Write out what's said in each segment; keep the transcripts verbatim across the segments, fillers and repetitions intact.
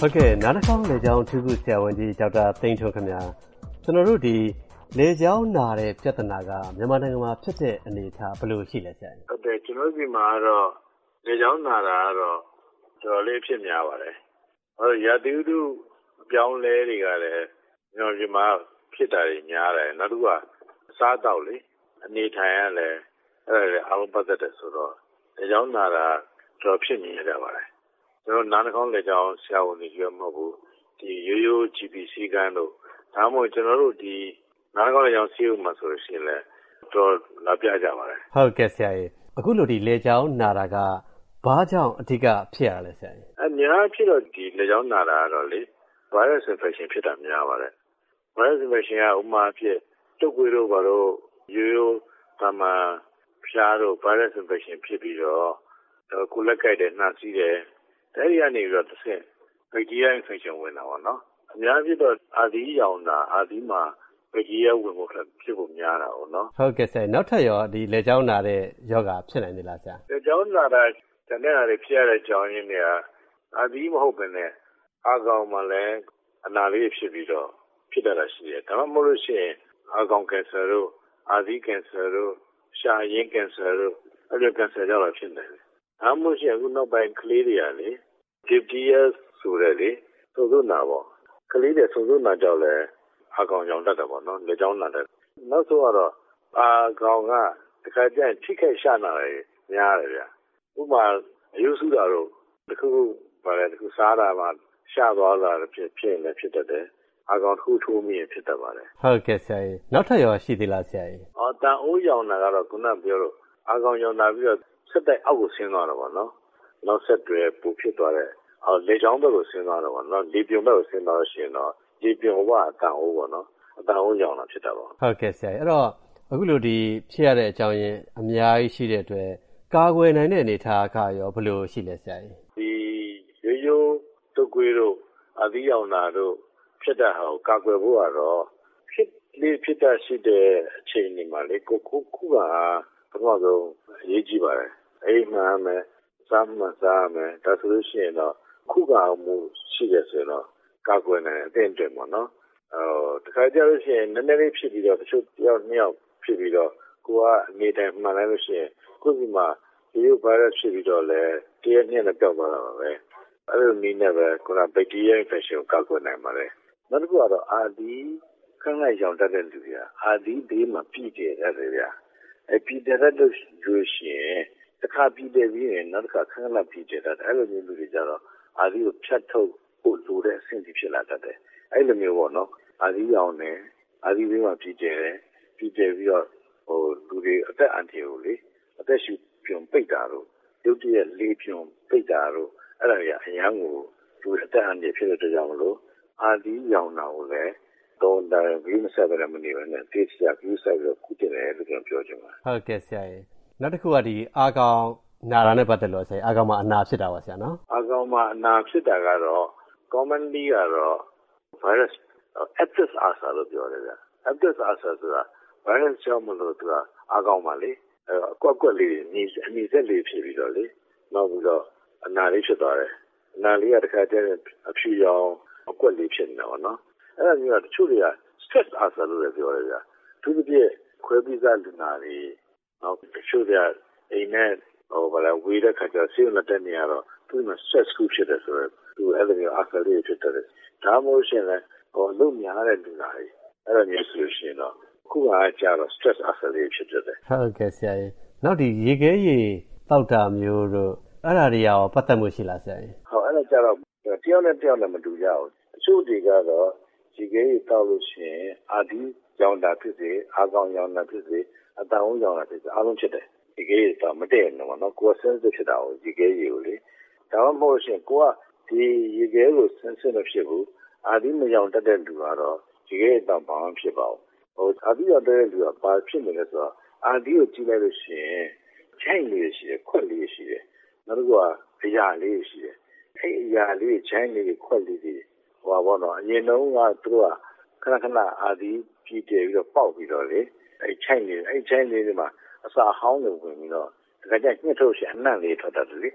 ဟုတ်ကဲ့နားတစ်ခေါက်လေကြောင်းထူးခုဆရာဝန်ကြီးဒေါက်တာသိန်းထွန်းခင်ဗျာကျွန်တော်တို့ဒီလေကြောင်းနာတဲ့ပြဿနာကမြန်မာနိုင်ငံမှာဖြစ်တဲ့အနေအထားဘယ်လိုရှိလဲဆရာဟုတ်တယ်ကျွန်တော်ဒီမှာတော့လေကြောင်းနာတာကတော့တော်တော်လေးဖြစ်များပါတယ်ဟောရာသီဥတုအပြောင်းလဲတွေကလည်းကျွန်တော်ဒီမှာဖြစ်တာတွေများတယ်နောက်တစ်ခုကအစားအသောက်လေအနေထိုင်ရလဲအဲ့ဒါအားလုံးပတ်သက်တယ်ဆိုတော့လေကြောင်းနာတာတော်ဖြစ်နေရပါတယ်ကျွန်တော်နားနှာခေါင်းလေကြောင်းဆရာဝန်တွေပြောမဟုတ်ဘူးဒီရိုးရိုး ဂျီ ပီ စီကန်တို့ဒါမှမဟုတ်ကျွန်တော်တို့ဒီနားနှာခေါင်းလေကြောင်းစီးဥမှာဆိုလို့ရှိရင်လည်းတော်လာပြကြပါတယ်ဟုတ်ကဲ့ဆရာကြီးအခုလိုဒီလေကြောင်းနာတာကဘာကြောင့်အဓိကဖြစ်ရလဲဆရာကြီးအများဖြစ်တော့ဒီလေကြောင်းနာတာကတော့လေ virus infection ဖြစ်တာများပါတယ် virus infection ကဥမာဖြစ်တုပ်ကွေးတို့ဘာလို့ရိုးရိုးတမန်ဖျားတို့ virus infection ဖြစ်ပြီးတော့ကိုလက်ကိုက်တဲ့နှာစီးတယ်အဲဒီကနေပြီးတော့တစ်ဆင့် bacteria infection ဝင်တာပေါ့နော်အများဖြစ်တော့အာသီးရောင်တာအာသီးမှာ bacteria ဝင်ဖို့ဖြစ်ဖို့များတာပေါ့နော်ဟုတ်ကဲ့ဆရာနောက်ထပ်ရောဒီလေကြောင်းနာတဲ့ယောဂဖြစ်နိုင်သေးလားဆရာလေကြောင်းနာတာတနေ့အရဖြစ်ရတဲ့ကြောင်းရင်းတွေကအာသီးမဟုတ်ဘဲနဲ့အာကောင်မှလည်းအနာလေးဖြစ်ပြီးတော့ဖြစ်တတ်တာရှိတယ်ဒါမှမဟုတ်လို့ရှိရင်အာကောင်ကင်ဆာတို့အာသီးကင်ဆာတို့ရှာရင်းကင်ဆာတို့အဲ့လိုကင်ဆာကြောင့်ဖြစ်နေတယ်ဒါမှမဟုတ်ရှင်အခုနောက်ပိုင်းကလေးတွေကလေ diphtheria ဆိုတဲ့လေသုံးစုနာပေါ့ကလေးတွေသုံးစုနာကြောင့်လည်းအာကောင်ကြောင့်တတ်တယ်ပေါ့နော်လေကြောင်းနာတယ်နောက်ဆုံးကတော့အာကောင်ကတခါကျရင်ထိခိုက်ရှာနာတယ်များတယ်ဗျဥပမာအယုစုတာတို့တခုခုပါလေတခုစားတာမှရှာသွားတာဖြစ်ဖြစ်လည်းဖြစ်တတ်တယ်အာကောင်တစ်ခုထိုးမိရင်ဖြစ်တတ်ပါတယ်ဟုတ်ကဲ့ဆရာကြီးနောက်ထပ်ရောရှိသေးလားဆရာကြီးအော်တန်အိုးရောင်တာကတော့ခုနပြောလို့အာကောင်ရောင်တာပြီးတော့ဆက်တိုက်အောက်ကိုဆင်းသွားတော့ဗောနော်နောက်ဆက်တွဲပူဖြစ်သွားတဲ့အော်လေချောင်းဘက်ကိုဆင်းသွားတော့ဗောနော်လေပြုံဘက်ကိုဆင်းသွားလို့ရှိရင်တော့လေပြုံကအတန်အိုးဗောနော်အတန်အိုးရောင်တာဖြစ်တာဗောဟုတ်ကဲ့ဆရာကြီးအဲ့တော့အခုလိုဒီဖြစ်ရတဲ့အကြောင်းရင်းအများကြီးရှိတဲ့အတွက်ကာကွယ်နိုင်တဲ့အနေအထားကရောဘယ်လိုရှိလဲဆရာကြီးဒီရိုးရိုးတုပ်ကွေးတို့အာသီးရောင်တာတို့ဖြစ်တဲ့ဟာကိုကာကွယ်ဖို့ကတော့ဖြစ်လေဖြစ်တာရှိတဲ့အချိန်ဒီမှာလေကိုခုခုကပထမဆုံးအရေးကြီးပါတယ်အိမ်မှာမယ်စားမှစားမယ်ဒါဆိုလို့ရှိရင်တော့ခုကမှုရှိတယ်ဆိုရင်တော့ကာကွယ်နိုင်အသင့်တယ်ပေါ့နော်အော်တခါကြလို့ရှိရင်နည်းနည်းလေးဖြစ်ပြီးတော့တချို့တယောက်နှစ်ယောက်ဖြစ်ပြီးတော့ကိုကအနေတိုင်းမှန်လိုက်လို့ရှိရင်ကိုယ်ဒီမှာဒီလို virus ဖြစ်ပြီးတော့လေတရက်နှစ်နဲ့ပြောက်သွားတာပါပဲအဲ့လိုနည်းနဲ့ပဲကိုက bacteria infection ကိုကာကွယ်နိုင်ပါတယ်နောက်တစ်ခုကတော့အာသီးခန့်လိုက်ရောင်တတ်တဲ့လူတွေကအာသီးဘေးမှာပြည်တယ်တဲ့ဗျာအပြည်တယ်တဲ့လို့ယူရှင်တစ်ခါပြည်တယ်ပြီးရင်နောက်တစ်ခါခန့်လိုက်ပြည်တယ်တဲ့အဲ့လိုမျိုးလူတွေကြတော့အာသီးကိုဖြတ်ထုတ်ဖို့လိုတဲ့အဆင့်ကြီးဖြစ်လာတတ်တယ်အဲ့လိုမျိုးပေါ့နော်အာသီးရောင်နဲ့အာသီးဘေးမှာပြည်တယ်ပြည်တယ်ပြီးတော့ဟိုလူတွေအသက်အန္တရာယ်ကိုလေအသက်ရှူပြုံပိတ်တာတို့ရုပ်တရက်လေးပြုံပိတ်တာတို့အဲ့ဒါတွေအရန်ကိုလူအသက်အန္တရာယ်ဖြစ်တဲ့အတွက်ကြောင့်မလို့အာသီးရောင်တာကိုလည်းတော့ဒါဗီဇဆက်ဗရမနေဘဲနဲ့တေးချာဗီဇဆက်ပြီးတော့ကုတင်တယ်လို့ကျွန်တော်ပြောချင်ပါတယ်ဟုတ်ကဲ့ဆရာကြီးနောက်တစ်ခုကဒီအာကောင်နာတာနဲ့ပတ်သက်လို့ဆရာအာကောင်မှာအနာဖြစ်တာပါဆရာနော်အာကောင်မှာအနာဖြစ်တာကတော့ commonly ကတော့ virus Apis ulcer လို့ပြောတယ်ဗျ Apis ulcer ဆိုတာ virus ကြောင့်မလို့သူကအာကောင်မှာလေအကွက်ကွက်လေးညီအနီဆက်လေးဖြစ်ပြီးတော့လေနောက်ပြီးတော့အနာလေးဖြစ်သွားတယ်အနာလေးကတခါကျရင်အဖြူရောင်အကွက်လေးဖြစ်နေတာပေါ့နော်အဲ့ဒါမျိုးကတချို့တွေက stress ulcer လို့လည်းပြောရတယ်ဗျသူတို့ပြည့်ခွဲပြီးသားလူနာတွေနောက်တချို့တွေကအိမ်နဲ့ဟိုဘာလဲဝေးတဲ့ခါကျဆေးရုံတက်နေရတော့သူက stress ကူဖြစ်တယ်ဆိုတော့သူအဲ့လိုမျိုး ulcer လေးဖြစ်တယ်ဒါမှမဟုတ်ရှင်လည်းဟိုလုံများတဲ့လူနာတွေအဲ့လိုမျိုးဆိုရှင်တော့ခုကကြာတော့ stress ulcer လေးဖြစ်တယ်ဟုတ်ကဲ့ဆရာကြီးနောက်ဒီရေခဲရေတောက်တာမျိုးတို့အဲ့ဒါတွေရောပတ်သက်မှုရှိလားဆရာကြီးဟုတ်အဲ့ဒါကြာတော့တယောက်နဲ့တယောက်နဲ့မတူကြဘူးတချို့တွေကတော့ရေခဲရေတောက်လို့ရှိရင်အာသီးရောင်တာဖြစ်စေအာကောင်ရောင်တာဖြစ်စေအတန်ဦးရောင်တာဖြစ်စေအားလုံးဖြစ်တယ်ရေခဲရေတော့မတည့်ဘူးနော်ကိုယ်ဆင်းစစ်ဖြစ်တာကိုရေခဲရေကိုလေဒါမှမဟုတ်ရှင်ကိုကဒီရေခဲကိုဆင်းစစ်မဖြစ်ဘူးအာသီးမရောင်တတ်တဲ့လူကတော့ရေခဲရေတော့ဘာမှဖြစ်ပါဘူးဟိုအာသီးရောင်တဲ့လူကဘာဖြစ်နေလဲဆိုတော့အာသီးကိုကြည့်လိုက်လို့ရှိရင်ချိုင်လေးရှိတယ်ခွက်လေးရှိတယ်နောက်တစ်ခုကအရာလေးရှိတယ်အဲ့အရာလေးချိုင်လေးခွက်လေးတွေဟိုပါဘောနော်အရင်တုန်းကသူတို့ကခဏခဏအာသီးပြည်တယ်ပြီးတော့ပေါက်ပြီးတော့လေအဲ့ချိုင်လေးအဲ့ချိုင်လေးတွေမှာအစာဟောင်းတွေဝင်ပြီးတော့ဒါကြညှစ်ထုတ်ရှင်အနံ့လေးထွက်တတ်တယ်လေ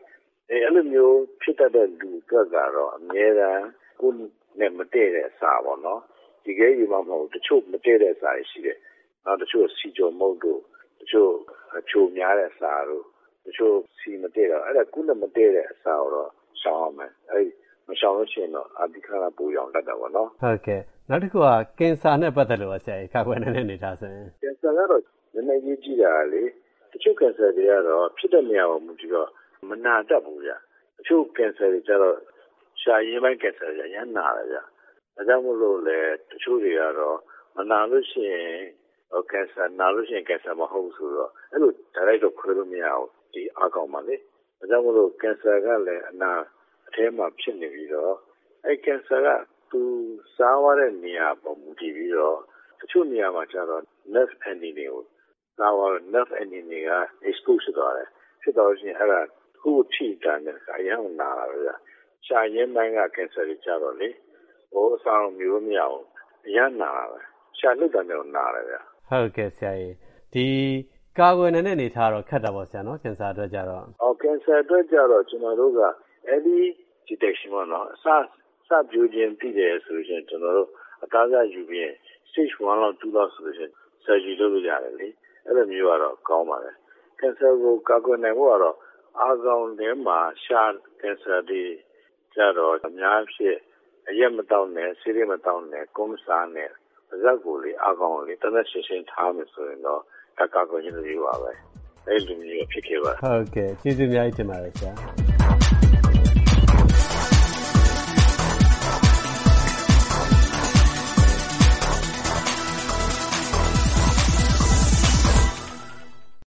အဲအဲ့လိုမျိုးဖြစ်တတ်တဲ့လူအတွက်ကတော့အများအားကိုယ်နဲ့မတည့်တဲ့အစာပေါ့နော်ဒီကဲယူမှမဟုတ်တချို့မတည့်တဲ့အစာရှိတယ်နောက်တချို့စီကြုံမုတ်တို့တချို့အချိုများတဲ့အစာတို့တချို့စီမတည့်တော့အဲ့ဒါကိုယ်နဲ့မတည့်တဲ့အစာတော့ရှောင်ရမယ်အဲ့မရှောင်လို့ရှိရင်တော့အဒီခါကပူရောင်တတ်တာပေါ့နော်ဟုတ်ကဲ့နောက်တစ်ခုကကင်ဆာနဲ့ပတ်သက်လို့ဆရာကြီးကာကွယ်နိုင်တဲ့အနေထားဆိုရင်ကင်ဆာကတော့နည်းနည်းကြီးကြည့်တာလေတချို့ကင်ဆာတွေကတော့ဖြစ်တဲ့နေရာမှာမူတည်တော့မနာတတ်ဘူးဗျတချို့ကင်ဆာတွေကျတော့ရှာရင်းပိုင်းကင်ဆာတွေရမ်းနာတယ်ဗျဒါကြောင့်မို့လို့လေတချို့တွေကတော့မနာလို့ရှိရင်ကင်ဆာနာလို့ရှိရင်ကင်ဆာမဟုတ်ဆိုတော့အဲ့လို direct တော့ခွဲလို့မရဘူးဒီအကောင်ပါလေဒါကြောင့်မို့လို့ကင်ဆာကလည်းအနာအထဲမှာဖြစ်နေပြီးတော့အဲ့ကင်ဆာကသူစားရတဲ့နေရာပေါ်မူတည်ပြီးတော့တချို့နေရာမှာကျတော့ nerve ending တွေကိုစားရ nerve ending တွေက expose ဖြစ်သွားတယ်ဖြစ်တော့ရှင်အဲ့ဒါခုထိတာနဲ့အရင်ကနာတာဗျရှာရင်းပိုင်းကကင်ဆာတွေကျတော့လေဟိုအဆောင်မျိုးမရအောင်အရင်နာတာပဲရှာလွတ်တယ်တော့နာတယ်ဗျဟုတ်ကဲ့ဆရာကြီးဒီကာကွယ်နိုင်တဲ့အနေထားတော့ခက်တာပေါ့ဆရာနော်ကင်ဆာအတွက်ကျတော့အော်ကင်ဆာအတွက်ကျတော့ကျွန်တော်တို့က early detection ပေါ့နော်အစစပြိုးခြင်းသိတယ်ဆိုရင်ကျွန်တော်တို့အကားကယူပြီး stage one လောက်twoလောက်ဆိုရင် surgery လုပ်လို့ရတယ်လေအဲ့လိုမျိုးကတော့ကောင်းပါတယ်ကင်ဆာကိုကာကွယ်နိုင်ဖို့ကတော့အာကောင်ထဲမှာရှာကင်ဆာတွေကျတော့အများဖြစ်အရက်မတောက်နဲ့ဆေးရမတောက်နဲ့ကုန်းစားနဲ့ပါးစပ်ကိုလေအာကောင်လေးတသက်ရှင်းရှင်းထားမယ်ဆိုရင်တော့ဒါကာကွယ်ခြင်းလို့ပြောပါပဲအဲ့လိုမျိုးဖြစ်ခဲ့ပါဟုတ်ကဲ့ကျေးဇူးအများကြီးတင်ပါတယ်ဆရာ